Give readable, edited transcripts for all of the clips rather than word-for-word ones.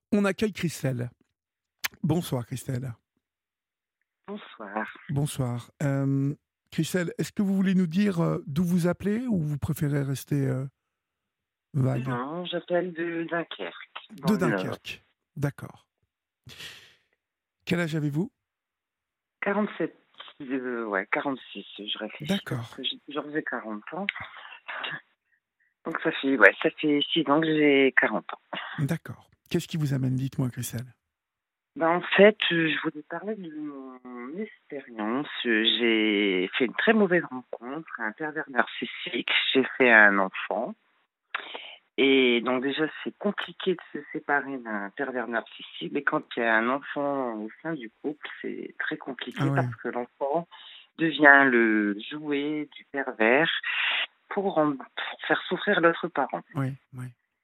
On accueille Christelle. Bonsoir Christelle. Bonsoir. Bonsoir. Christelle, est-ce que vous voulez nous dire d'où vous appelez ou vous préférez rester vague? Non, j'appelle de Dunkerque, dans De le Nord. Dunkerque. D'accord. Quel âge avez-vous? 47, ouais, 46, je réfléchis, parce D'accord. que j'ai toujours fait 40 ans. Donc ça fait 6 ans que j'ai 40 ans. D'accord. Qu'est-ce qui vous amène? Dites-moi Christelle. En fait, je voulais parler de mon expérience. J'ai fait une très mauvaise rencontre, un pervers narcissique. J'ai fait un enfant. Et donc déjà, c'est compliqué de se séparer d'un pervers narcissique. Mais quand il y a un enfant au sein du couple, c'est très Ah compliqué oui, parce que l'enfant devient le jouet du pervers pour faire souffrir l'autre parent. oui, oui.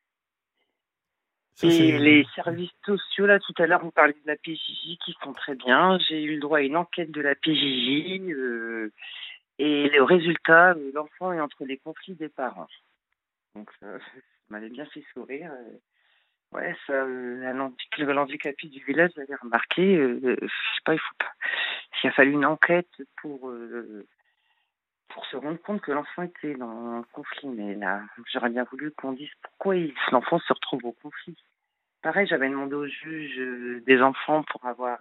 Ça Et c'est... les services sociaux, là, tout à l'heure, vous parlez de la PJJ qui sont très bien. J'ai eu le droit à une enquête de la PJJ. Et le résultat, l'enfant est entre les conflits des parents. Donc, ça m'avait bien fait sourire. Ouais, ça, l'handicapé du village j'avais remarqué, je sais pas, il a fallu une enquête pour se rendre compte que l'enfant était dans un conflit. Mais là, j'aurais bien voulu qu'on dise pourquoi l'enfant se retrouve au conflit. Pareil, j'avais demandé au juge des enfants pour avoir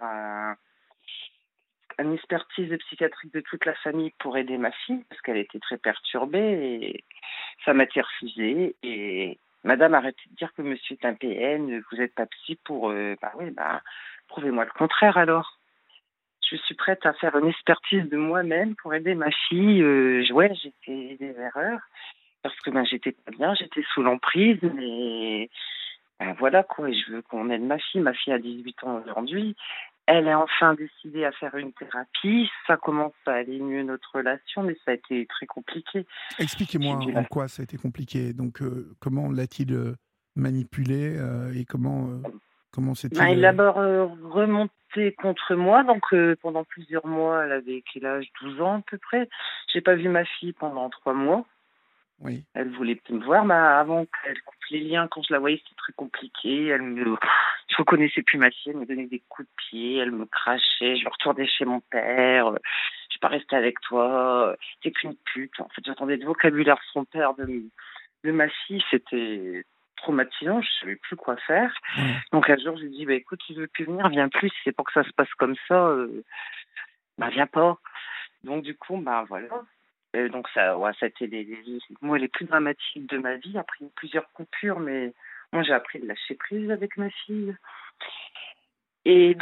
une expertise psychiatrique de toute la famille pour aider ma fille, parce qu'elle était très perturbée, et ça m'a été refusé. Et madame, arrêtez de dire que monsieur est un PN, vous n'êtes pas psy pour... bah oui, bah, prouvez-moi le contraire alors. Je suis prête à faire une expertise de moi-même pour aider ma fille. Ouais, j'ai fait des erreurs, parce que ben, j'étais pas bien, j'étais sous l'emprise, mais ben, voilà quoi, et je veux qu'on aide ma fille. Ma fille a 18 ans aujourd'hui. Elle a enfin décidé à faire une thérapie. Ça commence à aller mieux notre relation, mais ça a été très compliqué. J'ai Expliquez-moi dû en la... quoi ça a été compliqué. Donc, comment l'a-t-il manipulé et comment Ben, s'est-il... il a d'abord remonté contre moi. Donc pendant plusieurs mois, elle avait quel âge? 12 ans à peu près. J'ai pas vu ma fille pendant 3 mois. Oui. Elle voulait plus me voir. Ben, avant qu'elle coupe les liens, quand je la voyais, c'était très compliqué. Je reconnaissais plus ma fille. Elle me donnait des coups de pied. Elle me crachait. Je retournais chez mon père. Je suis pas restée avec toi. T'es qu'une pute. En fait, j'entendais le vocabulaire de son père, de ma fille. C'était traumatisant. Je savais plus quoi faire. Ouais. Donc un jour, j'ai dit, bah, écoute, tu veux plus venir, viens plus. Si c'est pour que ça se passe comme ça, bah viens pas. Donc du coup, bah voilà. Donc ça, ouais, ça a été les mois les plus dramatiques de ma vie. Après plusieurs coupures, mais moi j'ai appris de lâcher prise avec ma fille. Et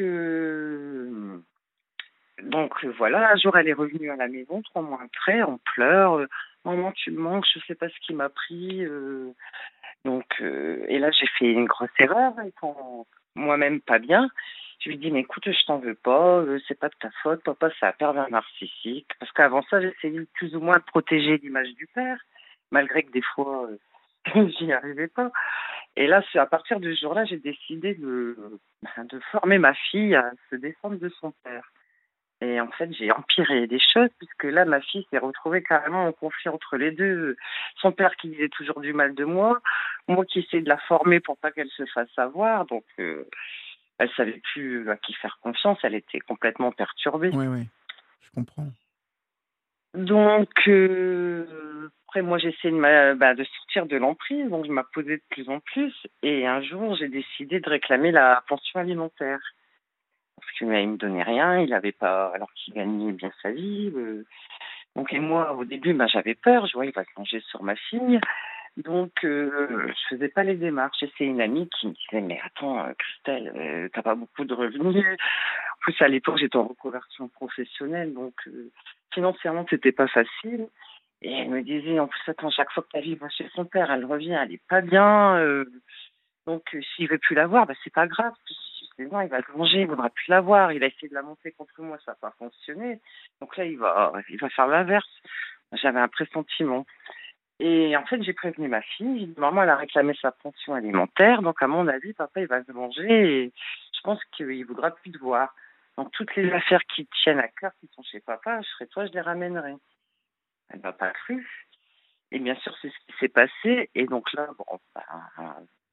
voilà, un jour elle est revenue à la maison, 3 mois après, en pleurs. Maman, tu me manques, je sais pas ce qui m'a pris. Et là, j'ai fait une grosse erreur, étant moi-même pas bien. Je lui dis, mais écoute, je t'en veux pas, c'est pas de ta faute, papa, c'est un pervers narcissique. Parce qu'avant ça, j'essayais plus ou moins de protéger l'image du père, malgré que des fois, j'y arrivais pas. Et là, c'est à partir de ce jour-là, j'ai décidé de former ma fille à se défendre de son père. Et en fait, j'ai empiré les choses, puisque là, ma fille s'est retrouvée carrément en conflit entre les deux. Son père qui disait toujours du mal de moi qui essayais de la former pour pas qu'elle se fasse avoir. Donc, elle savait plus à qui faire confiance, elle était complètement perturbée. Oui, oui. Je comprends. Donc, après, moi, j'ai essayé de sortir de l'emprise, donc je m'imposais de plus en plus. Et un jour, j'ai décidé de réclamer la pension alimentaire. Parce qu'il ne me donnait rien, il avait pas, alors qu'il gagnait bien sa vie. Donc, et moi, au début, j'avais peur. Je vois, il va se venger sur ma fille. Donc, je faisais pas les démarches. Et c'est une amie qui me disait, mais attends, Christelle, t'as pas beaucoup de revenus. En plus, à l'époque, j'étais en reconversion professionnelle. Donc, financièrement, c'était pas facile. Et elle me disait, en plus, attends, chaque fois que ta fille va chez son père, elle revient, elle est pas bien. Donc, s'il veut plus la voir, c'est pas grave. C'est bon, il va se venger, il voudra plus la voir. Il a essayé de la monter contre moi, ça n'a pas fonctionné. Donc là, il va faire l'inverse. J'avais un pressentiment. Et en fait, j'ai prévenu ma fille. J'ai dit, maman, elle a réclamé sa pension alimentaire. Donc, à mon avis, papa, il va se venger. Et je pense qu'il voudra plus te voir. Donc, toutes les affaires qui tiennent à cœur, qui sont chez papa, je serai toi, je les ramènerai. Elle m'a pas cru. Et bien sûr, c'est ce qui s'est passé. Et donc là, bon,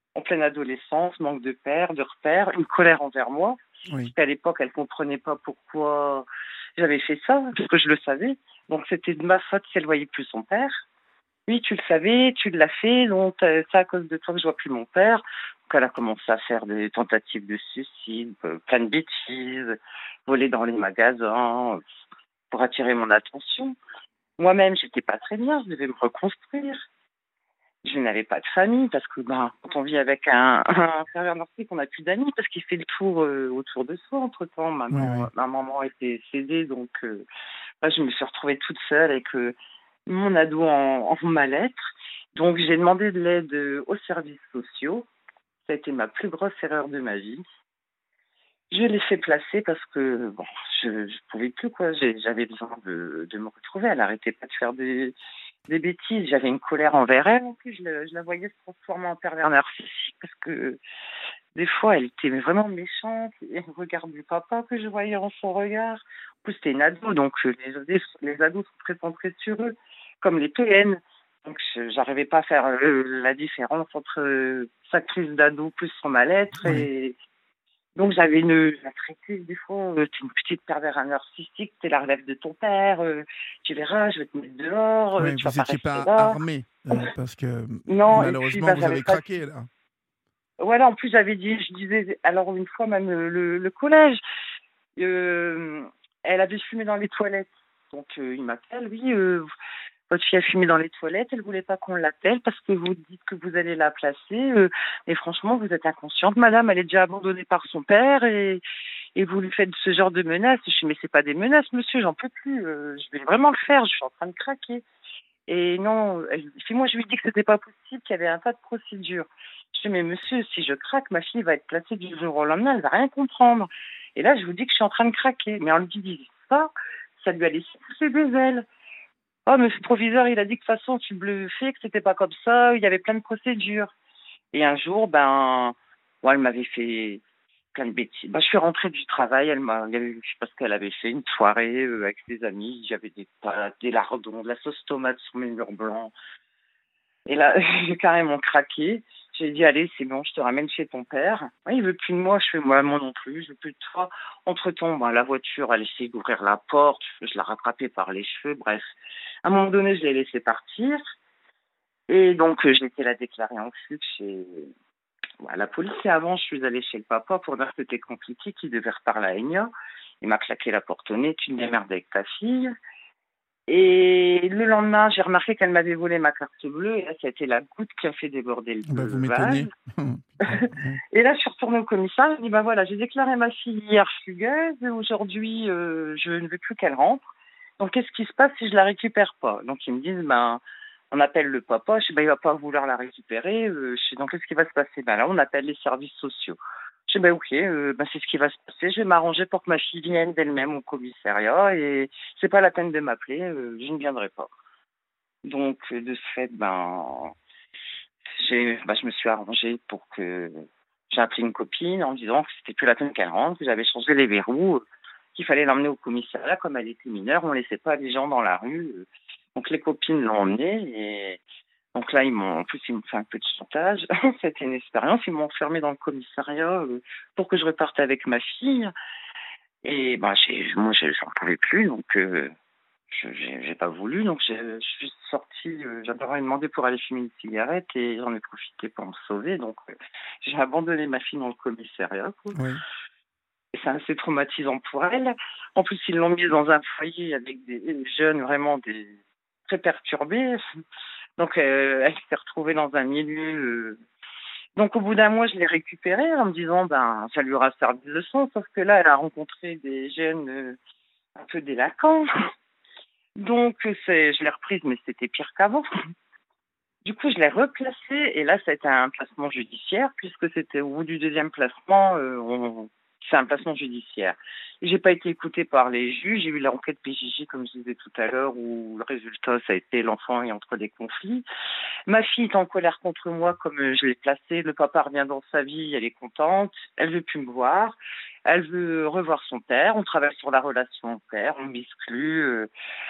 en pleine adolescence, manque de père, de repères, une colère envers moi. Parce Oui. qu'à l'époque, elle comprenait pas pourquoi j'avais fait ça, parce que je le savais. Donc c'était de ma faute si elle voyait plus son père. Oui, tu le savais, tu l'as fait, donc c'est à cause de toi que je vois plus mon père. Donc elle a commencé à faire des tentatives de suicide, plein de bêtises, voler dans les magasins pour attirer mon attention. Moi-même, j'étais pas très bien, je devais me reconstruire. Je n'avais pas de famille parce que quand on vit avec un pervers narcissique, on n'a plus d'amis parce qu'il fait le tour autour de soi. Entre-temps, Oui, oui. ma maman était décédée, donc là, je me suis retrouvée toute seule avec mon ado en mal-être. Donc, j'ai demandé de l'aide aux services sociaux. Ça a été ma plus grosse erreur de ma vie. Je l'ai fait placer parce que bon, je pouvais plus quoi. J'avais besoin de me retrouver. Elle arrêtait pas de faire des bêtises. J'avais une colère envers elle. En plus, je la voyais se transformer en pervers narcissique parce que des fois, elle était vraiment méchante. Et le regard du papa que je voyais en son regard. En plus, c'était une ado, donc les ados sont très centrés sur eux, comme les PN. Donc, j'arrivais pas à faire la différence entre sa crise d'ado plus son mal-être Oui. et donc j'avais la traité des fois, t'es une petite pervers narcissique, t'es la relève de ton père, tu verras, je vais te mettre dehors, Oui, tu vous vas pas n'étiez rester pas là. armé parce que Non, et puis malheureusement, vous j'avais avez pas. craqué là. Voilà, en plus j'avais dit, je disais, alors une fois même le collège, euh, elle avait fumé dans les toilettes. Donc il m'appelle, oui, votre fille a fumé dans les toilettes, elle voulait pas qu'on l'appelle parce que vous dites que vous allez la placer. Mais franchement, vous êtes inconsciente, madame, elle est déjà abandonnée par son père et vous lui faites ce genre de menaces. Je dis, mais c'est pas des menaces, monsieur, j'en peux plus. Je vais vraiment le faire, je suis en train de craquer. Et non, puis moi je lui dis que c'était pas possible, qu'il y avait un tas de procédures. Je dis, mais monsieur, si je craque, ma fille va être placée du jour au lendemain, elle va rien comprendre. Et là, je vous dis que je suis en train de craquer. Mais en lui disant ça lui a laissé pousser des ailes. Oh, monsieur le proviseur, il a dit que de toute façon, tu bluffais, que c'était pas comme ça, il y avait plein de procédures. Et un jour, elle m'avait fait plein de bêtises. Je suis rentrée du travail, je sais pas ce qu'elle avait fait, une soirée avec des amis, j'avais des pâtes, des lardons, de la sauce tomate sur mes murs blancs. Et là, j'ai carrément craqué. J'ai dit, allez, c'est bon, je te ramène chez ton père. Ouais, il veut plus de moi, je fais, moi non plus, je veux plus de toi. Entre-temps, la voiture, elle essayait d'ouvrir la porte, je la rattrapais par les cheveux, bref. À un moment donné, je l'ai laissé partir. Et donc, j'ai été la déclarer en fuite chez la police. Et avant, je suis allée chez le papa pour dire que c'était compliqué, qu'il devait reparler à Enya. Il m'a claqué la porte au nez, tu te démerdes avec ta fille. Et le lendemain, j'ai remarqué qu'elle m'avait volé ma carte bleue. Et là, ça a été la goutte qui a fait déborder Vous le vase. m'étonnez. Putain, ouais. Et là, je suis retournée au commissariat. Je dis, voilà, j'ai déclaré ma fille hier fugueuse. Aujourd'hui, je ne veux plus qu'elle rentre. Donc, qu'est-ce qui se passe si je la récupère pas? Donc, ils me disent, on appelle le papa. Je dis, il va pas vouloir la récupérer. Je dis, donc, qu'est-ce qui va se passer? Là, on appelle les services sociaux. Je dis, ok, c'est ce qui va se passer. Je vais m'arranger pour que ma fille vienne d'elle-même au commissariat et c'est pas la peine de m'appeler. Je ne viendrai pas. Donc, de ce fait, je me suis arrangée pour que j'ai appelé une copine en me disant que c'était plus la peine qu'elle rentre, que j'avais changé les verrous, qu'il fallait l'emmener au commissariat. Comme elle était mineure, on laissait pas les gens dans la rue. Donc les copines l'ont emmenée et donc là ils m'ont fait un peu de chantage. C'était une expérience. Ils m'ont enfermée dans le commissariat pour que je reparte avec ma fille. Et moi j'en pouvais plus donc. J'ai pas voulu, donc je suis sortie, j'avais demandé pour aller fumer une cigarette et j'en ai profité pour me sauver, donc j'ai abandonné ma fille dans le commissariat, quoi. Oui. Et c'est assez traumatisant pour elle. En plus, ils l'ont mise dans un foyer avec des jeunes vraiment très perturbés. Donc, elle s'est retrouvée dans un milieu. Donc, au bout d'un mois, je l'ai récupérée en me disant, ça lui aura servi de leçon. Sauf que là, elle a rencontré des jeunes un peu délinquants. Donc, je l'ai reprise, mais c'était pire qu'avant. Du coup, je l'ai replacée et là, ça a été un placement judiciaire puisque c'était au bout du deuxième placement, c'est un placement judiciaire. J'ai pas été écoutée par les juges. J'ai eu l'enquête PJJ, comme je disais tout à l'heure, où le résultat, ça a été l'enfant est entre des conflits. Ma fille est en colère contre moi, comme je l'ai placée. Le papa revient dans sa vie, elle est contente. Elle veut plus me voir. Elle veut revoir son père. On travaille sur la relation au père. On m'exclut.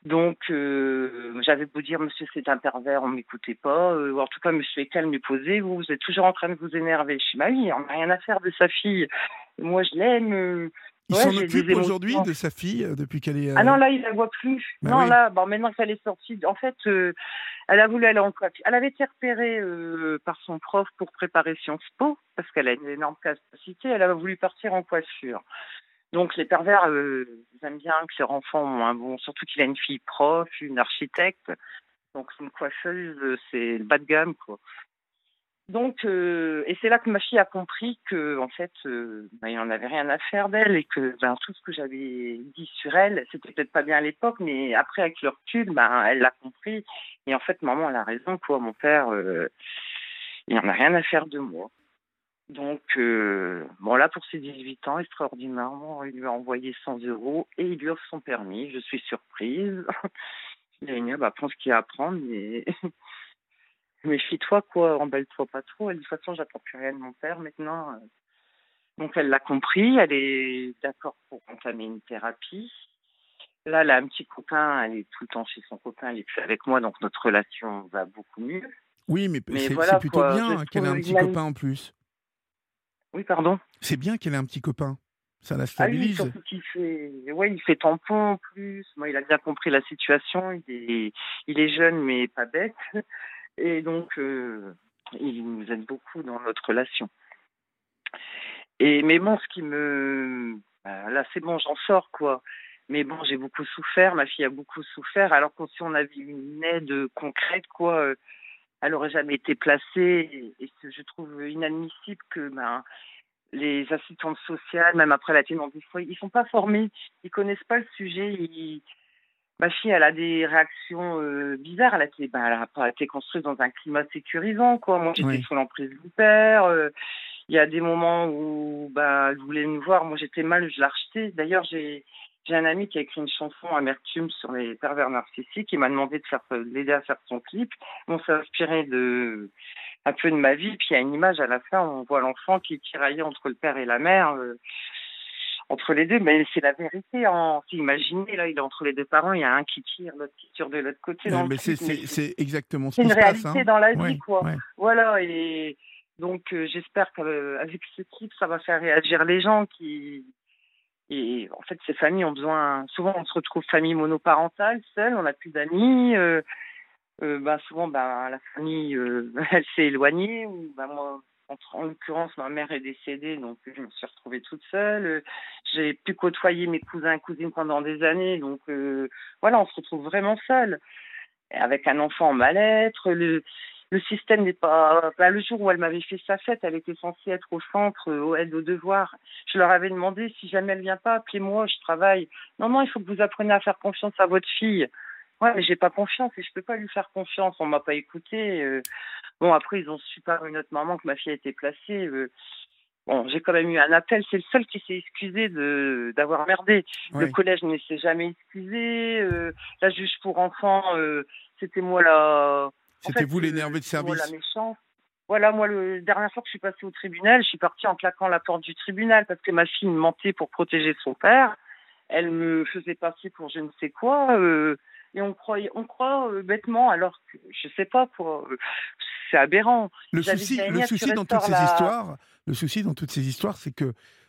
Donc, j'avais beau dire, monsieur, c'est un pervers, on m'écoutait pas. En tout cas, monsieur est calme et posé. Vous êtes toujours en train de vous énerver. Je suis, bah oui, on n'a rien à faire de sa fille. Moi, je l'aime. Il Ouais, s'en j'ai des occupe aujourd'hui émotions. de sa fille depuis qu'elle est. Ah non, là, il la voit plus. Bah Non, oui. là, bon, maintenant qu'elle est sortie, en fait, elle a voulu aller en coiffure. Elle avait été repérée par son prof pour préparer Sciences Po, parce qu'elle a une énorme capacité. Elle a voulu partir en coiffure. Donc, les pervers, ils aiment bien que leurs enfants ont un bon... Surtout qu'il a une fille prof, une architecte. Donc, une coiffeuse, c'est le bas de gamme, quoi. Donc, et c'est là que ma fille a compris que, en fait, bah, il n'en avait rien à faire d'elle et que ben, tout ce que j'avais dit sur elle, c'était peut-être pas bien à l'époque, mais après, avec le recul, ben, elle l'a compris. Et en fait, maman, elle a raison, quoi. Mon père, il n'en a rien à faire de moi. Donc, bon, là, pour ses 18 ans, extraordinairement, il lui a envoyé 100 € et il lui offre son permis. Je suis surprise. Génial, bah, prends ce qu'il y a à prendre, mais méfie-toi, quoi, emballe-toi pas trop. Elle dit, de toute façon, j'attends plus rien de mon père maintenant. Donc, elle l'a compris, elle est d'accord pour entamer une thérapie. Là, elle a un petit copain, elle est tout le temps chez son copain, elle est plus avec moi, donc notre relation va beaucoup mieux. Oui, mais Mais c'est voilà, plutôt quoi, je bien qu'elle ait trouve un petit copain en plus. Oui, pardon. C'est bien qu'elle ait un petit copain. Ça la Ah oui, stabilise. surtout qu'il fait, ouais, il fait tampon en plus. Moi, il a bien compris la situation. Il est jeune, mais pas bête. Et donc, il nous aide beaucoup dans notre relation. Mais bon, là, c'est bon, j'en sors, quoi. Mais bon, j'ai beaucoup souffert. Ma fille a beaucoup souffert. Alors que si on avait une aide concrète, quoi, elle aurait jamais été placée. Je trouve inadmissible que, les assistantes sociales, même après la tenue des foyers, ils sont pas formés, ils connaissent pas le sujet. Ma fille, elle a des réactions bizarres. Elle a pas été construite dans un climat sécurisant, quoi. Moi, j'étais Oui. sous l'emprise du père. Il y a des moments où elle voulait me voir. Moi, j'étais mal, je l'ai rejetée. D'ailleurs, j'ai un ami qui a écrit une chanson Amertume sur les pervers narcissiques. Il m'a demandé de l'aider à faire son clip. On s'est inspiré un peu de ma vie. Puis il y a une image à la fin où on voit l'enfant qui est tiraillé entre le père et la mère, entre les deux. Mais c'est la vérité. Imaginez, là, il est entre les deux parents. Il y a un qui tire, l'autre qui tire de l'autre côté dans le Mais clip. Mais c'est exactement ce c'est qui une se passe. réalité Hein. dans la vie, Oui, quoi. oui. Voilà. Et donc, j'espère qu'avec ce clip, ça va faire réagir les gens qui... Et en fait, ces familles ont besoin... Souvent, on se retrouve famille monoparentale, seule, on n'a plus d'amis. Souvent, la famille, elle s'est éloignée. Ou, moi, en l'occurrence, ma mère est décédée, donc je me suis retrouvée toute seule. J'ai pu côtoyer mes cousins et cousines pendant des années. Donc, voilà, on se retrouve vraiment seul. Avec un enfant en mal-être. Le système n'est pas... le jour où elle m'avait fait sa fête, elle était censée être au centre, aux aides aux devoirs. Je leur avais demandé, si jamais elle vient pas, appelez-moi, je travaille. Non, non, il faut que vous appreniez à faire confiance à votre fille. Ouais, mais j'ai pas confiance et je peux pas lui faire confiance. On m'a pas écouté. Bon, après, ils ont su par une autre maman que ma fille a été placée. Bon, j'ai quand même eu un appel. C'est le seul qui s'est excusé d'avoir merdé. Le Oui. collège ne s'est jamais excusé. La juge pour enfants, c'était moi la... En C'était fait, vous l'énervé de c'était moi la service. méchante. Voilà, moi, la dernière fois que je suis passée au tribunal, je suis partie en claquant la porte du tribunal parce que ma fille me mentait pour protéger son père. Elle me faisait passer pour je ne sais quoi. Et on croit bêtement, alors que je sais pas quoi. C'est aberrant. J'avais dit à Le Enya, tu souci dans toutes restaures ces la... histoires, c'est que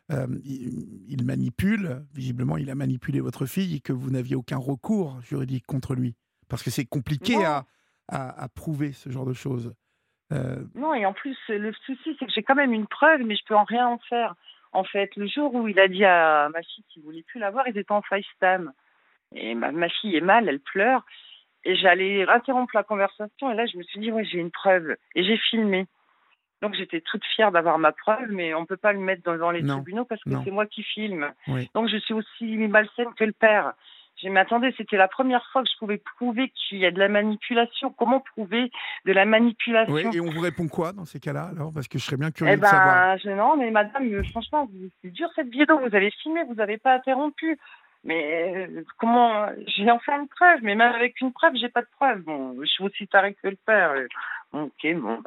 il manipule. Visiblement, il a manipulé votre fille et que vous n'aviez aucun recours juridique contre lui, parce que c'est compliqué Non, à prouver ce genre de choses. Euh, non, et en plus, le souci, c'est que j'ai quand même une preuve, mais je peux en rien en faire. En fait, le jour où il a dit à ma fille qu'il voulait plus la voir, ils étaient en FaceTime. Et ma fille est mal, elle pleure. Et j'allais interrompre la conversation, et là, je me suis dit, ouais, j'ai une preuve. Et j'ai filmé. Donc, j'étais toute fière d'avoir ma preuve, mais on ne peut pas le mettre devant les non, tribunaux parce que non, c'est moi qui filme. oui. Donc, je suis aussi malsaine que le père. J'ai dit, mais attendez, c'était la première fois que je pouvais prouver qu'il y a de la manipulation. Comment prouver de la Oui, manipulation? et on vous répond quoi dans ces cas-là, alors? Parce que je serais bien Eh curieux de savoir. ben, non, mais madame, franchement, c'est dur cette vidéo. Vous avez filmé, vous n'avez pas interrompu. Mais comment j'ai enfin une preuve, mais même avec une preuve, j'ai pas de preuve. Bon, je suis aussi taré que le père. Ok, bon,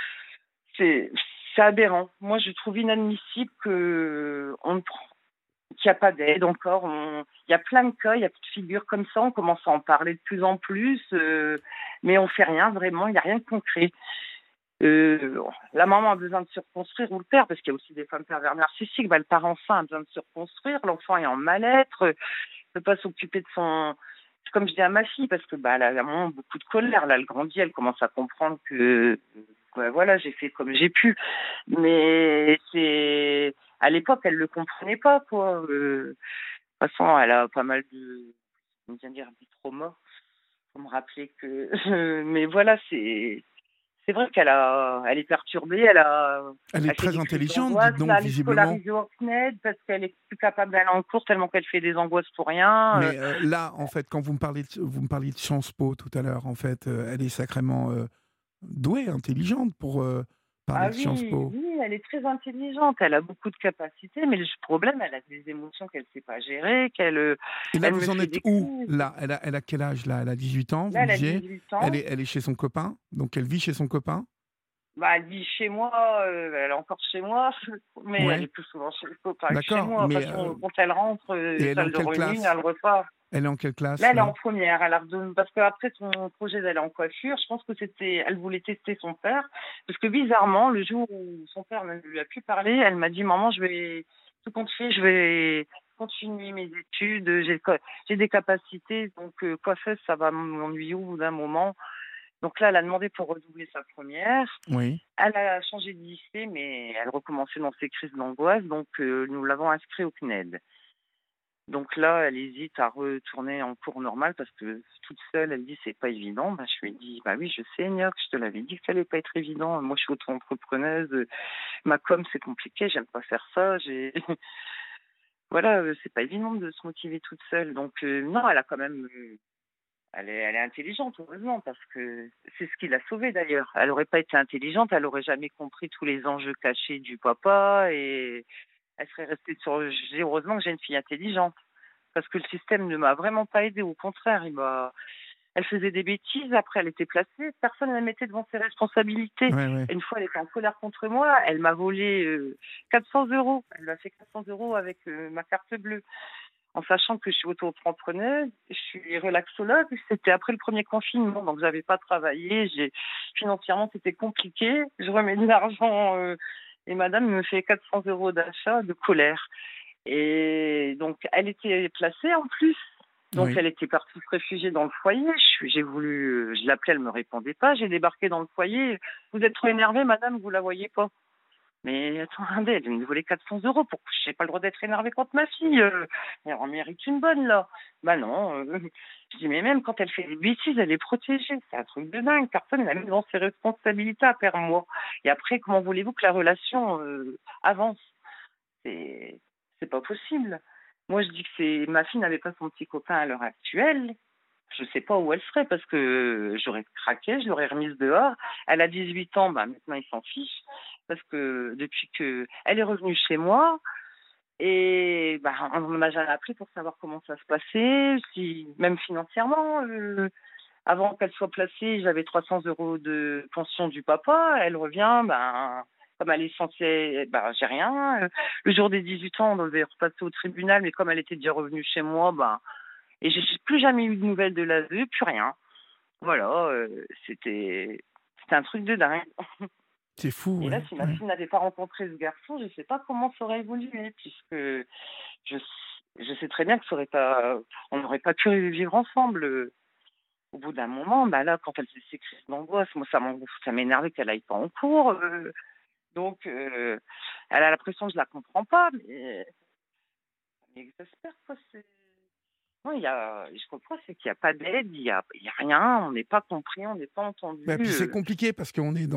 c'est c'est aberrant. Moi, je trouve inadmissible que on ne prend. qu'il n'y a pas d'aide encore. Il y a plein de cas, il y a petites figures comme ça, on commence à en parler de plus en plus, mais on fait rien vraiment, il n'y a rien de concret. La maman a besoin de se reconstruire, ou le père, parce qu'il y a aussi des femmes pervers narcissiques. Le parent enceint a besoin de se reconstruire, l'enfant est en mal-être, ne peut pas s'occuper de son... Comme je dis à ma fille, parce que elle a vraiment beaucoup de colère. Là, elle grandit, elle commence à comprendre que voilà, j'ai fait comme j'ai pu. Mais c'est à l'époque, elle le comprenait pas, quoi. De toute façon, elle a pas mal de, on vient dire, des traumas. Faut me rappeler que, mais voilà, c'est vrai elle est perturbée, Elle est elle fait très des crises intelligente, d'angoisse. dites donc, Là, elle est visiblement. scolarisée au CNED parce qu'elle est plus capable d'aller en cours tellement qu'elle fait des angoisses pour rien. Mais là, en fait, quand vous me parliez de Sciences Po tout à l'heure, en fait, elle est sacrément douée, intelligente pour parler Ah de Sciences oui, Po. oui, elle est très intelligente, elle a beaucoup de capacités, mais le problème, elle a des émotions qu'elle ne sait pas gérer, Et là, elle me vous en fait êtes des où? crises. Là, elle a quel âge, là? Elle a 18 ans, vous Là, me elle a disiez. 18 ans. Elle est chez son copain, donc elle vit chez son copain. Elle dit chez moi, elle est encore chez moi, mais elle Ouais, est plus souvent chez le copain que chez d'accord. moi. De toute Mais façon, quand elle rentre, et elle est en salle de quelle réunion, classe? elle repart. Elle est en quelle Là, classe, elle est en là? première. Elle a redonné, parce qu'après son projet d'aller en coiffure, je pense que elle voulait tester son père. Parce que bizarrement, le jour où son père ne lui a plus parlé, elle m'a dit, maman, tout compte fait, je vais continuer mes études. J'ai des capacités, donc coiffeuse, ça va m'ennuyer au bout d'un moment. Donc là, elle a demandé pour redoubler sa première. Oui. Elle a changé de lycée, mais elle recommençait dans ses crises d'angoisse, donc nous l'avons inscrit au CNED. Donc là, elle hésite à retourner en cours normal parce que toute seule, elle dit c'est pas évident. Je lui ai dit oui, je sais, Enoch, je te l'avais dit que ça allait pas être évident. Moi, je suis auto-entrepreneuse, ma com c'est compliqué, j'aime pas faire ça. Voilà, c'est pas évident de se motiver toute seule. Donc non, elle a quand même, elle est intelligente heureusement parce que c'est ce qui l'a sauvée d'ailleurs. Elle aurait pas été intelligente, elle aurait jamais compris tous les enjeux cachés du papa et elle serait restée sur. Je dis heureusement que j'ai une fille intelligente parce que le système ne m'a vraiment pas aidée. Au contraire, elle faisait des bêtises. Après, elle était placée. Personne ne la mettait devant ses responsabilités. Ouais, ouais. Et une fois, elle était en colère contre moi. Elle m'a volé 400 euros. Elle m'a fait 400 euros avec ma carte bleue. En sachant que je suis auto-entrepreneuse, je suis relaxologue. C'était après le premier confinement, donc j'avais pas travaillé. Financièrement, c'était compliqué. Je remets de l'argent et madame me fait 400 euros d'achat de colère. Et donc, elle était placée en plus. Donc, Oui. elle était partie se réfugier dans le foyer. J'ai voulu, je l'appelais, elle me répondait pas. J'ai débarqué dans le foyer. Vous êtes trop énervée, madame, vous la voyez pas. Mais attendez, elle me volait 400 euros. Pourquoi j'ai pas le droit d'être énervée contre ma fille Elle en mérite une bonne, là. Non. Je dis, mais même quand elle fait des bêtises, elle est protégée. C'est un truc de dingue. Personne ne la met dans ses responsabilités à part moi. Et après, comment voulez-vous que la relation avance c'est pas possible. Moi, je dis que ma fille n'avait pas son petit copain à l'heure actuelle. Je sais pas où elle serait parce que j'aurais craqué, je l'aurais remise dehors. Elle a 18 ans, maintenant il s'en fiche parce que depuis que elle est revenue chez moi et on m'a jamais appelé pour savoir comment ça se passait, si même financièrement. Avant qu'elle soit placée, j'avais 300 euros de pension du papa. Elle revient, comme elle est censée, j'ai rien. Le jour des 18 ans, on devait repasser au tribunal, mais comme elle était déjà revenue chez moi, et j'ai plus jamais eu de nouvelles de l'ASE, plus rien. Voilà, c'était un truc de dingue. C'est fou, Et là, ouais. si ma Ouais. fille n'avait pas rencontré ce garçon, je ne sais pas comment ça aurait évolué, puisque je, je sais très bien que on n'aurait pas pu vivre ensemble. Au bout d'un moment, là, quand elle faisait ses crises d'angoisse, moi, ça m'énervait qu'elle aille pas en cours. Donc, elle a l'impression que je la comprends pas, mais ça m'exaspère, quoi. Non, je comprends, c'est qu'il n'y a pas d'aide, il y a rien, on n'est pas compris, on n'est pas entendu. Et puis c'est compliqué parce qu'on est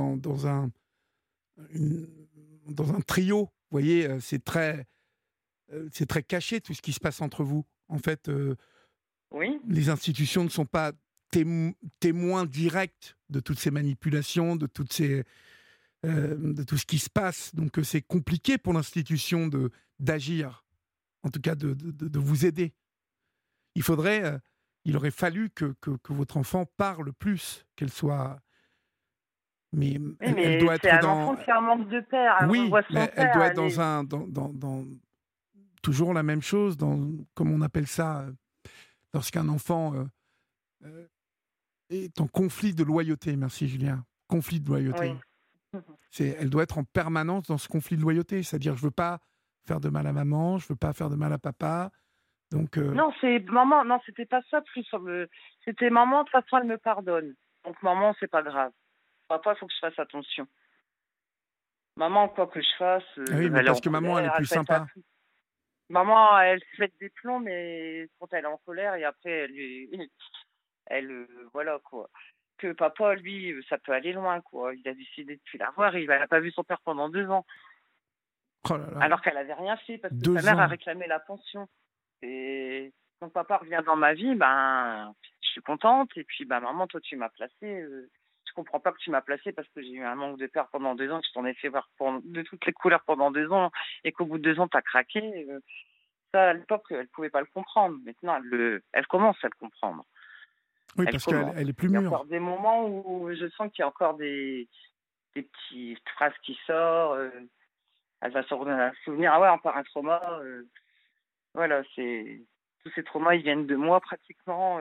une- dans un trio. Vous voyez, c'est très caché tout ce qui se passe entre vous. En fait, Oui, les institutions ne sont pas témoins directs de toutes ces manipulations, de tout ce qui se passe. Donc c'est compliqué pour l'institution d'agir, en tout cas de vous aider. Il aurait fallu que votre enfant parle plus, qu'elle soit... Mais oui, elle mais doit c'est être un dans... enfant qui a un manque de père. Elle Oui, revoit son mais elle père. doit être dans un... toujours la même chose, comme on appelle ça, lorsqu'un enfant est en conflit de loyauté. Merci Julien. Conflit de loyauté. Oui. Elle doit être en permanence dans ce conflit de loyauté. C'est-à-dire, je veux pas faire de mal à maman, je veux pas faire de mal à papa. Donc, Non, c'est maman. Non, c'était pas ça plus. C'était maman. De toute façon, elle me pardonne. Donc maman, c'est pas grave. Papa, il faut que je fasse attention. Maman, quoi que je fasse, ah oui, mais elle est parce en que maman, elle est colère, plus elle pète à sympa. tout. Maman, elle se pète des plombs, mais quand elle est en colère, et après, voilà quoi. Que papa, lui, ça peut aller loin, quoi. Il a décidé de plus la voir, il n'a pas vu son père pendant 2 ans, Oh là là, alors qu'elle avait rien fait parce que sa 2 mère a ans. réclamé la pension. Et quand papa revient dans ma vie, ben, je suis contente. Et puis, ben, maman, toi, tu m'as placée. Je comprends pas que tu m'as placée parce que j'ai eu un manque de père pendant 2 ans, que je t'en ai fait voir de toutes les couleurs pendant 2 ans, et qu'au bout de 2 ans, t'as craqué. Ça, à l'époque, elle pouvait pas le comprendre. Maintenant, elle commence à le comprendre. Oui, Elle parce qu'elle commence. elle est plus Il y a mûre. encore des moments où je sens qu'il y a encore des petites phrases qui sortent. Elle va se souvenir, ah ouais, encore un trauma. Voilà, tous ces traumas, ils viennent de moi pratiquement.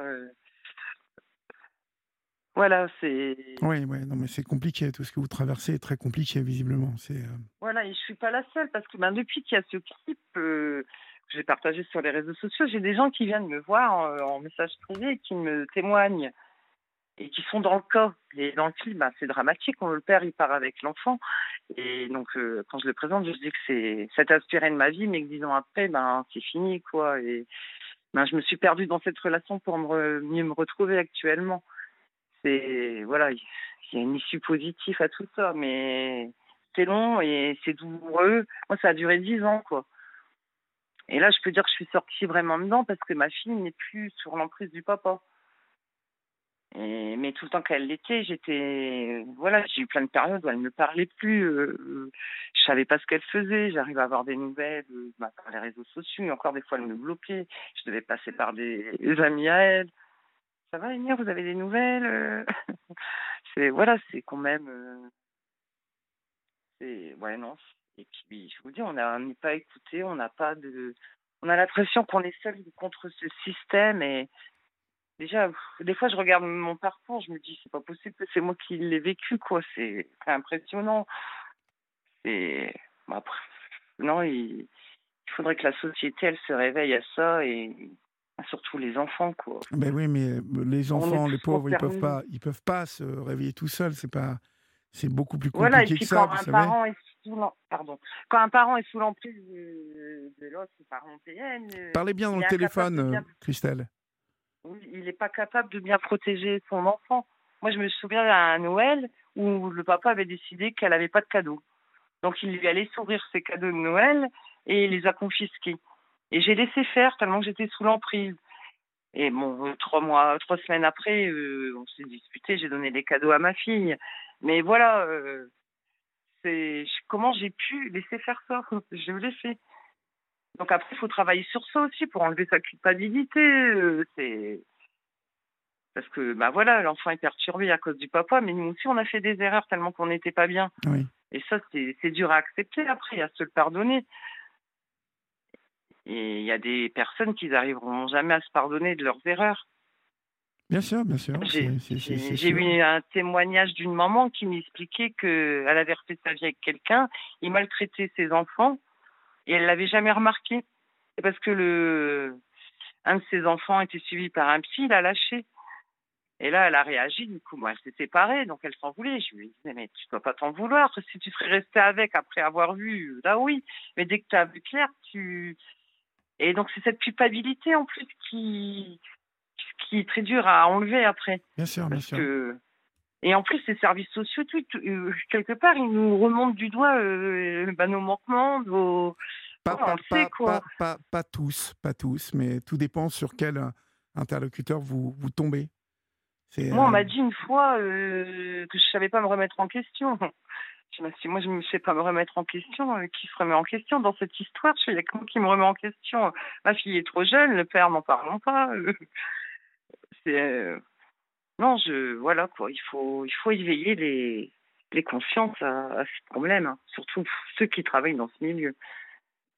Voilà, Oui, ouais, non, mais c'est compliqué. Tout ce que vous traversez est très compliqué, visiblement. voilà, et je suis pas la seule parce que depuis qu'il y a ce clip que j'ai partagé sur les réseaux sociaux, j'ai des gens qui viennent me voir en message privé et qui me témoignent et qui sont dans le cas. Et dans le clip, c'est dramatique. Le père, il part avec l'enfant. Et donc, quand je le présente, je dis que ça t'a inspiré de ma vie, mais que 10 ans après, c'est fini, quoi. Et je me suis perdue dans cette relation pour mieux me retrouver actuellement. Voilà, il y a une issue positive à tout ça, mais c'est long et c'est douloureux. Moi, ça a duré 10 ans, quoi. Et là, je peux dire que je suis sortie vraiment dedans parce que ma fille n'est plus sur l'emprise du papa. Mais tout le temps qu'elle l'était, voilà, j'ai eu plein de périodes où elle ne me parlait plus. Je savais pas ce qu'elle faisait. J'arrive à avoir des nouvelles par les réseaux sociaux. Et encore des fois, elle me bloquait. Je devais passer par des amis à elle. Ça va, Emir, vous avez des nouvelles? Voilà, c'est quand même. Ouais, non. Et puis, je vous dis, on n'est pas écouté. On n'a pas de. On a l'impression qu'on est seul contre ce système. Et déjà, des fois, je regarde mon parcours, je me dis, c'est pas possible que c'est moi qui l'ai vécu, quoi. C'est impressionnant. Et après, non, il faudrait que la société, elle se réveille à ça et surtout les enfants, quoi. Ben oui, mais les On est enfants, les tous pauvres, concernés. ils peuvent pas se réveiller tout seuls. C'est beaucoup plus Voilà, et compliqué que puis ça, quand vous un savez. parent est quand un parent est sous l'emprise de l'autre parent PN, Parlez bien dans il le est incapable téléphone, de bien, Christelle. oui, il n'est pas capable de bien protéger son enfant. Moi, je me souviens à Noël où le papa avait décidé qu'elle n'avait pas de cadeaux. Donc, il lui allait s'ouvrir ses cadeaux de Noël et il les a confisqués. Et j'ai laissé faire tellement que j'étais sous l'emprise. Et bon, 3 semaines après, on s'est disputé, j'ai donné les cadeaux à ma fille. Mais voilà, comment j'ai pu laisser faire ça? Je l'ai fait. Donc après, il faut travailler sur ça aussi pour enlever sa culpabilité. C'est parce que voilà, l'enfant est perturbé à cause du papa, mais nous aussi on a fait des erreurs tellement qu'on n'était pas bien. Oui, Et ça, c'est dur à accepter après, à se le pardonner. Et il y a des personnes qui n'arriveront jamais à se pardonner de leurs erreurs. bien sûr, c'est J'ai sûr. eu un témoignage d'une maman qui m'expliquait qu'elle avait refait sa vie avec quelqu'un, il maltraitait ses enfants et elle l'avait jamais remarqué. C'est parce que un de ses enfants était suivi par un psy, il a lâché. Et là, elle a réagi, du coup, elle s'est séparée, donc elle s'en voulait. Je lui disais, mais tu ne dois pas t'en vouloir. Si tu serais resté avec après avoir vu, là oui. Mais dès que tu as vu clair, Et donc, c'est cette culpabilité en plus qui est très dure à enlever après. Bien sûr, bien Parce sûr. que Et en plus, les services sociaux, quelque part, ils nous remontent du doigt nos manquements, Pas, voilà, on pas, le sait, pas, quoi. pas, pas, pas tous, mais tout dépend sur quel interlocuteur vous tombez. C'est Moi, on m'a dit une fois que je savais pas me remettre en question. Je me suis dit, moi, je ne sais pas me remettre en question. Qui se remet en question dans cette histoire? Il y a que moi qui me remet en question. Ma fille est trop jeune, le père, n'en parlons pas. C'est, non, voilà, quoi. Il faut éveiller les consciences à ce problème, hein. Surtout ceux qui travaillent dans ce milieu.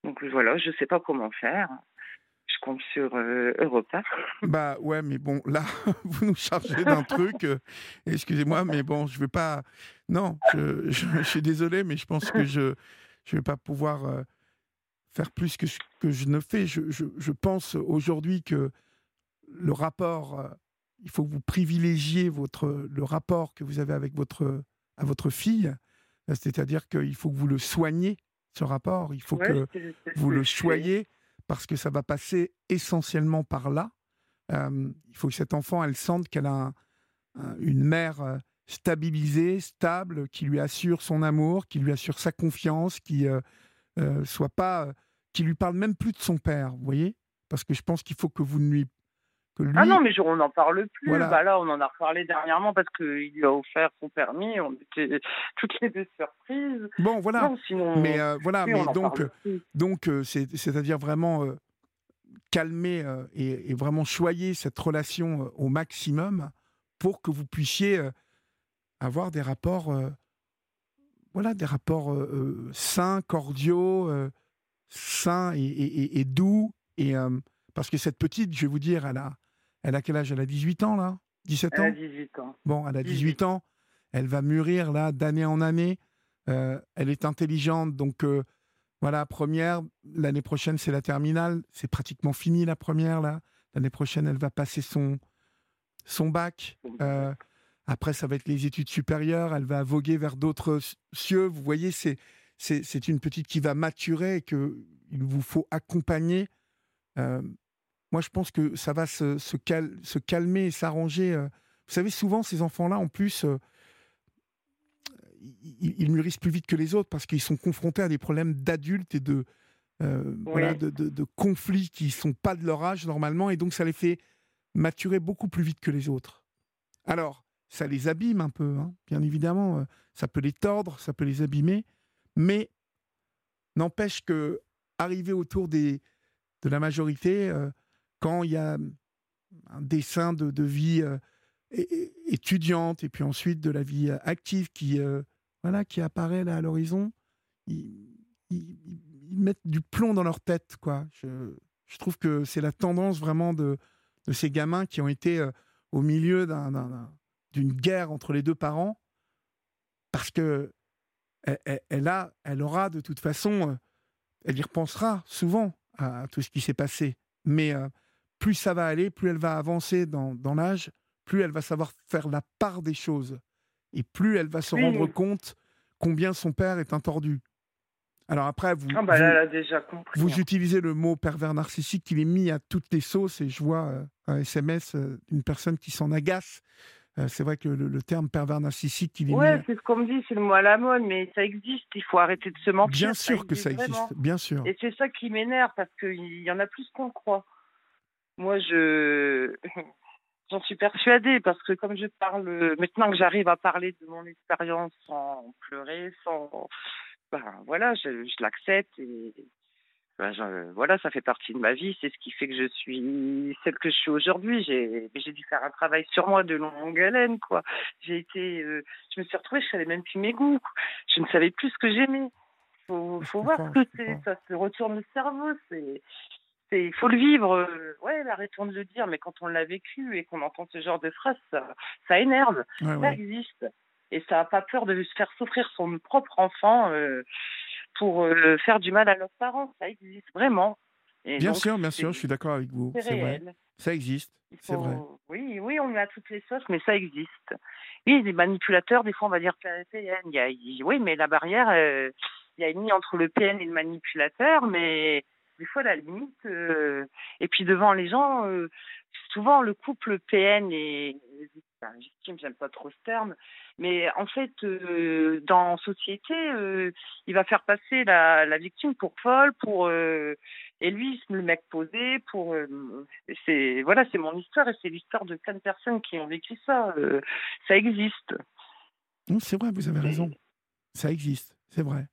Donc voilà, je sais pas comment faire. Je compte sur Europe 1. Bah ouais, mais bon, là, vous nous chargez d'un truc. Excusez-moi, mais bon, je vais pas. Non, je suis désolé, mais je pense que je vais pas pouvoir faire plus que ce que je ne fais. Je pense aujourd'hui que le rapport, il faut que vous privilégiez le rapport que vous avez avec à votre fille. C'est-à-dire qu'il faut que vous le soigniez, ce rapport. Il faut Ouais, que c'est ce vous que le je fais. choyiez parce que ça va passer essentiellement par là. Il faut que cette enfant, elle sente qu'elle a une mère stabilisée, stable, qui lui assure son amour, qui lui assure sa confiance, qui soit pas, qui lui parle même plus de son père, vous voyez? Parce que je pense qu'il faut que vous ne lui, que Ah non, lui, mais on n'en parle plus. voilà. Bah là, on en a reparlé dernièrement parce qu'il lui a offert son permis. On était toutes les deux surprises. Bon, voilà. Non, Mais sinon, voilà, oui, on mais n'en parle plus. c'est-à-dire vraiment calmer et vraiment choyer cette relation au maximum pour que vous puissiez avoir des rapports, voilà, des rapports sains, cordiaux, sains et doux. Parce que cette petite, je vais vous dire, elle a quel âge? Elle a 18 ans, là? 17 Elle a ans? 18 ans. Bon, elle a 18. 18 ans. Elle va mûrir, là, d'année en année. Elle est intelligente, donc voilà, première. L'année prochaine, c'est la terminale. C'est pratiquement fini, la première, là. L'année prochaine, elle va passer son bac. Après, ça va être les études supérieures. Elle va voguer vers d'autres cieux. Vous voyez, c'est une petite qui va maturer et qu'il vous faut accompagner. Euh, Moi, je pense que ça va se calmer et s'arranger. Vous savez, souvent, ces enfants-là, en plus, ils mûrissent plus vite que les autres parce qu'ils sont confrontés à des problèmes d'adultes et voilà, Oui. de conflits qui ne sont pas de leur âge normalement. Et donc, ça les fait maturer beaucoup plus vite que les autres. Alors, ça les abîme un peu, hein, bien évidemment. Ça peut les tordre, ça peut les abîmer. Mais n'empêche que arriver autour de la majorité, quand il y a un dessin de vie étudiante et puis ensuite de la vie active voilà, qui apparaît là à l'horizon, ils, ils- ils mettent du plomb dans leur tête, quoi. Je trouve que c'est la tendance vraiment de ces gamins qui ont été au milieu d'une guerre entre les deux parents, parce que elle aura de toute façon, elle y repensera souvent à tout ce qui s'est passé. Mais plus ça va aller, plus elle va avancer dans l'âge, plus elle va savoir faire la part des choses. Et plus elle va se rendre Oui. compte combien son père est un tordu. Alors après, Ah bah là, elle a déjà compris. vous Hein. utilisez le mot pervers narcissique, il est mis à toutes les sauces, et je vois un SMS d'une personne qui s'en agace. C'est vrai que le terme pervers narcissique, il est mis... Ouais, c'est ce qu'on me dit, c'est le mot à la mode, mais ça existe. Il faut arrêter de se Bien mentir. Ça sûr que ça existe existe, vraiment. bien sûr. Et c'est ça qui m'énerve parce qu'il y en a plus qu'on croit. Moi, je j'en suis persuadée parce que comme je parle maintenant que j'arrive à parler de mon expérience sans pleurer, sans ben voilà, je l'accepte et ben, voilà, ça fait partie de ma vie. C'est ce qui fait que je suis celle que je suis aujourd'hui. J'ai dû faire un travail sur moi de longue haleine, quoi. Je me suis retrouvée, je savais même plus mes goûts. Je ne savais plus ce que j'aimais. Je Faut voir comprends, ce je que c'est. comprends. Ça se retourne le cerveau. Il faut le vivre. Ouais, arrêtons de le dire, mais quand on l'a vécu et qu'on entend ce genre de phrases, ça énerve. Ouais, Ça ouais. existe. Et ça n'a pas peur de se faire souffrir son propre enfant pour faire du mal à leurs parents. Ça existe vraiment. Et donc, Bien sûr, je suis d'accord avec vous, c'est c'est vrai. réel. Ça existe, Il c'est vrai. faut, oui, oui, on met à toutes les sauces, mais ça existe. Oui, les manipulateurs, des fois, on va dire PN. Oui, mais la barrière, il y a une ligne entre le PN et le manipulateur, mais des fois, la limite. Et puis, devant les gens, souvent, le couple PN et victime, j'aime pas trop ce terme, mais en fait, dans société, il va faire passer la victime pour folle, et lui, le mec posé pour. Voilà, c'est mon histoire et c'est l'histoire de plein de personnes qui ont vécu ça. Ça existe. Non, c'est vrai, vous avez raison. Et, Ça existe, c'est vrai.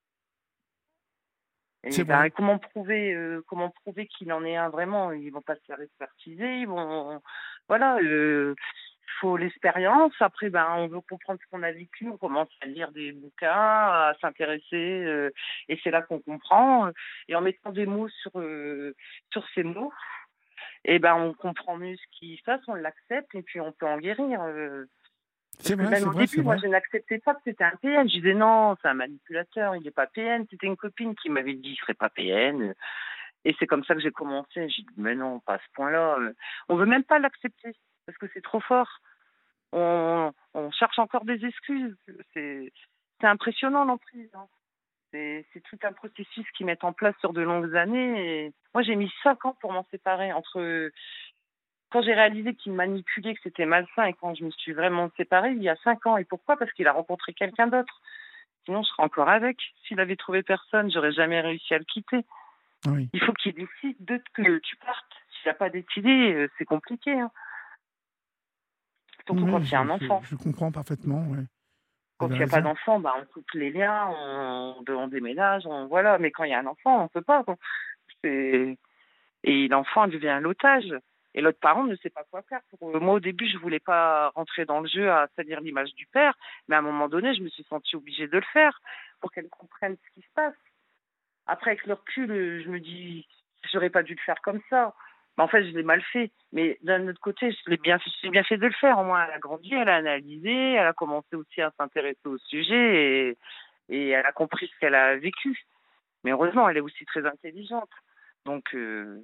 C'est et vrai. ben, comment prouver qu'il en est un vraiment? Ils vont pas se faire expertiser, ils vont, voilà. faut l'expérience. Après, ben, on veut comprendre ce qu'on a vécu. On commence à lire des bouquins, à s'intéresser, et c'est là qu'on comprend. Et en mettant des mots sur ces mots, et ben, on comprend mieux ce qui se passe, on l'accepte et puis on peut en guérir. Parce C'est que vrai, même c'est au vrai, c'est début, moi, vrai. je n'acceptais pas que c'était un PN. Je disais non, c'est un manipulateur, il n'est pas PN. C'était une copine qui m'avait dit qu'il ne serait pas PN. Et c'est comme ça que j'ai commencé. J'ai dit, mais non, pas à ce point-là. On veut même pas l'accepter parce que c'est trop fort. On cherche encore des excuses. C'est impressionnant l'emprise, hein. C'est tout un processus qu'ils mettent en place sur de longues années. Et moi, j'ai mis 5 ans pour m'en séparer. Entre quand j'ai réalisé qu'il me manipulait, que c'était malsain, et quand je me suis vraiment séparée, il y a 5 ans. Et pourquoi? Parce qu'il a rencontré quelqu'un d'autre. Sinon, je serais encore avec. S'il avait trouvé personne, j'aurais jamais réussi à le quitter. Oui. Il faut qu'il décide que tu partes. S'il n'a pas décidé, c'est compliqué, hein. Surtout quand Oui, il y a un enfant. je comprends parfaitement, ouais. Vous Quand il avez n'y a pas raison. d'enfant, bah, on coupe les liens, on déménage, voilà. Mais quand il y a un enfant, on ne peut pas, quoi. C'est- Et l'enfant devient l'otage. Et l'autre parent ne sait pas quoi faire. Moi, au début, je voulais pas rentrer dans le jeu à salir l'image du père, mais à un moment donné, je me suis sentie obligée de le faire pour qu'elle comprenne ce qui se passe. Après, avec le recul, je me dis, j'aurais pas dû le faire comme ça. En fait, je l'ai mal fait. Mais d'un autre côté, j'ai bien fait de le faire. Au moins, elle a grandi, elle a analysé, elle a commencé aussi à s'intéresser au sujet et elle a compris ce qu'elle a vécu. Mais heureusement, elle est aussi très intelligente. Donc,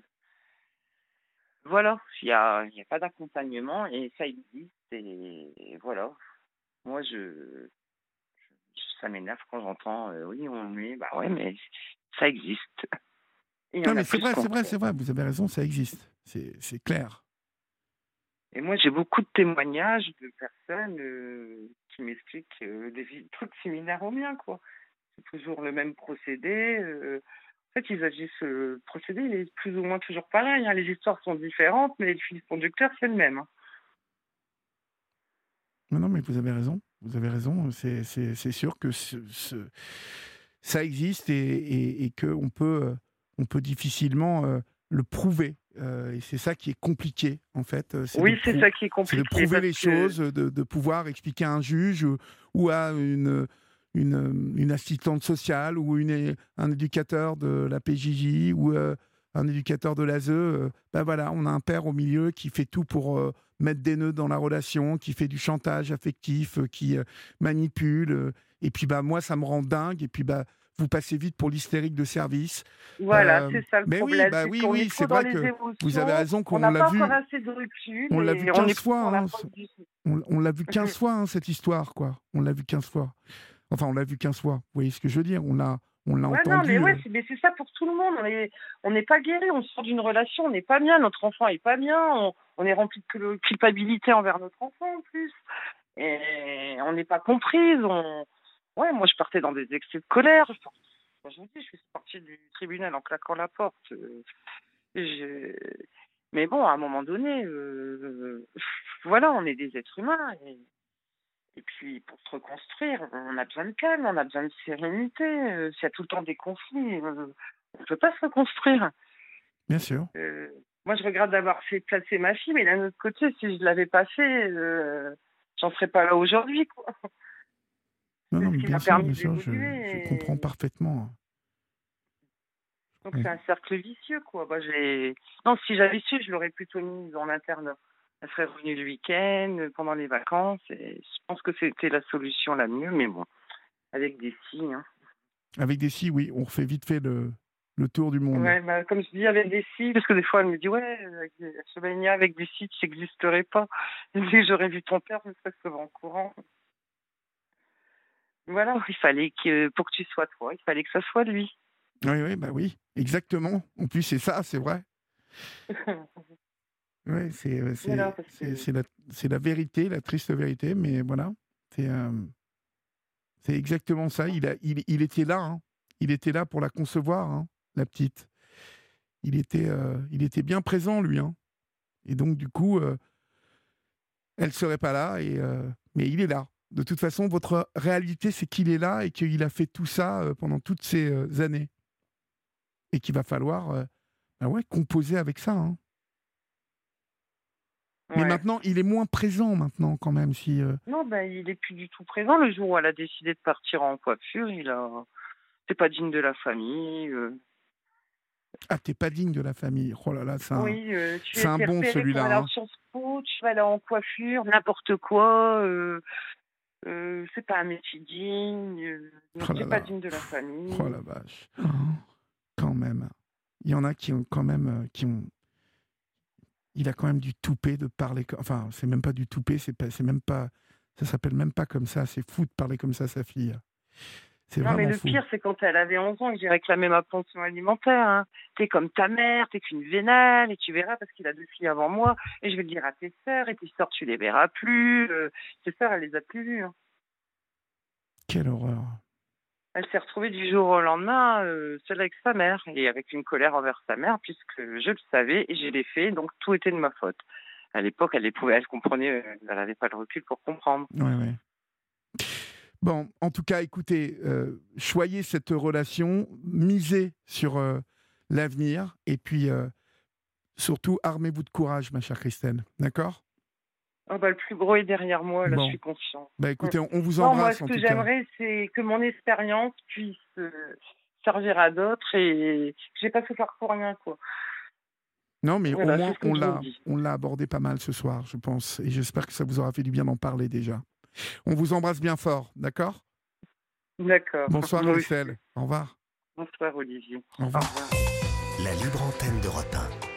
voilà, il y a pas d'accompagnement et ça existe. Et voilà. Moi, ça m'énerve quand j'entends, oui, on est, bah ouais, mais ça existe. Et il y Non, en mais a c'est plus vrai, qu'on c'est vrai, croit. c'est vrai. Vous avez raison, ça existe. C'est clair. Et moi, j'ai beaucoup de témoignages de personnes qui m'expliquent trucs similaires aux miens, quoi. C'est toujours le même procédé. En fait, ils agissent. Le procédé, il est plus ou moins toujours pareil, hein. Les histoires sont différentes, mais le fil conducteur, c'est le même, hein. Non, non, mais vous avez raison. Vous avez raison. C'est sûr que ça existe et on peut difficilement le prouver. Et c'est ça qui est compliqué, en fait. Oui, c'est ça qui est C'est de compliqué prouver parce les que. choses, de pouvoir expliquer à un juge ou à une assistante sociale ou un éducateur de la PJJ ou un éducateur de l'ASE. Ben voilà, on a un père au milieu qui fait tout pour mettre des nœuds dans la relation, qui fait du chantage affectif, qui manipule. Et puis bah moi, ça me rend dingue. Et puis bah vous passez vite pour l'hystérique de service. Voilà, c'est ça le Mais oui, problème, bah c'est oui, qu'on est oui, c'est trop dans vrai les que vous avez émotions, raison on qu'on n'a l'a pas encore vu. assez de recul On l'a vu et on 15 est plus fois, dans la hein. faute du. On l'a vu 15 fois, hein, cette histoire, quoi. On l'a vu 15 fois. Enfin, on l'a vu 15 fois. Vous voyez ce que je veux dire? On l'a Ouais, non, mais entendu. ouais, c'est ça pour tout le monde. On n'est pas guéri, on sort d'une relation, on n'est pas bien, notre enfant est pas bien, on est rempli de culpabilité envers notre enfant en plus. Et on n'est pas comprise. Ouais, moi je partais dans des excès de colère. Je vous dis, je suis sortie du tribunal en claquant la porte. Je- Mais bon, à un moment donné, voilà, on est des êtres humains. Et puis, pour se reconstruire, on a besoin de calme, on a besoin de sérénité. S'il y a tout le temps des conflits, on ne peut pas se reconstruire. Bien sûr. Moi, je regrette d'avoir fait placer ma fille, mais d'un autre côté, si je ne l'avais pas fait, j'en serais pas là aujourd'hui, quoi. Non, C'est non, ce mais qui m'a permis bien sûr, je d'évoluer. comprends parfaitement. Donc, Ouais. c'est un cercle vicieux, quoi. Non, si j'avais su, je l'aurais plutôt mise en internat. Elle serait revenue le week-end, pendant les vacances, et je pense que c'était la solution la mieux, mais bon, avec des signes, hein. Avec des si, oui, on refait vite fait le tour du monde. Ouais, bah, comme je dis, avec des si, parce que des fois, elle me dit, ouais, Shebania, avec des si, tu n'existerais pas. Elle me dit, j'aurais vu ton père, je serais sauvé en courant. Voilà, pour que tu sois toi, il fallait que ça soit lui. Oui, oui, bah oui, exactement. En plus, c'est ça, c'est vrai. Oui, Voilà, parce que. c'est la vérité, la triste vérité, mais voilà. C'est c'est exactement ça. Il était là, hein. Il était là pour la concevoir, hein, la petite. Il était bien présent, lui, hein. Et donc, du coup, elle serait pas là, mais il est là. De toute façon, votre réalité, c'est qu'il est là et qu'il a fait tout ça pendant toutes ces années. Et qu'il va falloir bah ouais, composer avec ça, hein. Mais Ouais. maintenant, il est moins présent maintenant quand même. Si Non, il est plus du tout présent. Le jour où elle a décidé de partir en coiffure, c'est pas digne de la famille. Ah, t'es pas digne de la famille. Oh là là, Oui, tu c'est un étais bon repéré pour celui-là. aller à Hein. Sciences Po, tu vas aller en coiffure, n'importe quoi. C'est pas un métier digne. Non, Oh là c'est pas là. digne de la Oh famille. la vache. Oh, quand même. Il y en a qui ont quand même, qui ont. Il a quand même du toupet de parler. Enfin, c'est même pas du toupet. C'est même pas. Ça s'appelle même pas comme ça. C'est fou de parler comme ça à sa fille. C'est Non, mais vraiment le fou. pire, c'est quand elle avait 11 ans que j'ai réclamé ma pension alimentaire. Hein. T'es comme ta mère, t'es qu'une vénale, et tu verras parce qu'il a 2 filles avant moi. Et je vais le dire à tes sœurs, et tes sœurs, tu les verras plus. Tes sœurs, elle les a plus vues. Hein. Quelle horreur. Elle s'est retrouvée du jour au lendemain seule avec sa mère, et avec une colère envers sa mère, puisque je le savais, et je l'ai fait, donc tout était de ma faute. À l'époque, elle comprenait, elle n'avait pas le recul pour comprendre. Ouais, ouais. Bon, en tout cas, écoutez, choyez cette relation, misez sur l'avenir, et puis surtout, armez-vous de courage, ma chère Christelle. D'accord? Oh, le plus gros est derrière moi, là, je Bon, suis confiante. bah Mm. écoutez, on vous Non, moi, embrasse ce en que tout cas. j'aimerais, c'est que mon expérience puisse servir à d'autres et que j'ai pas souffert pour rien, quoi. Non, mais au Voilà, c'est moins, ce que je vous dis. on l'a abordé pas mal ce soir, je pense, et j'espère que ça vous aura fait du bien d'en parler déjà. On vous embrasse bien fort, d'accord? D'accord. Bonsoir, Moi aussi. Christelle. Au revoir. Bonsoir, Olivier. Au Au revoir. revoir. La libre antenne d'Europe 1.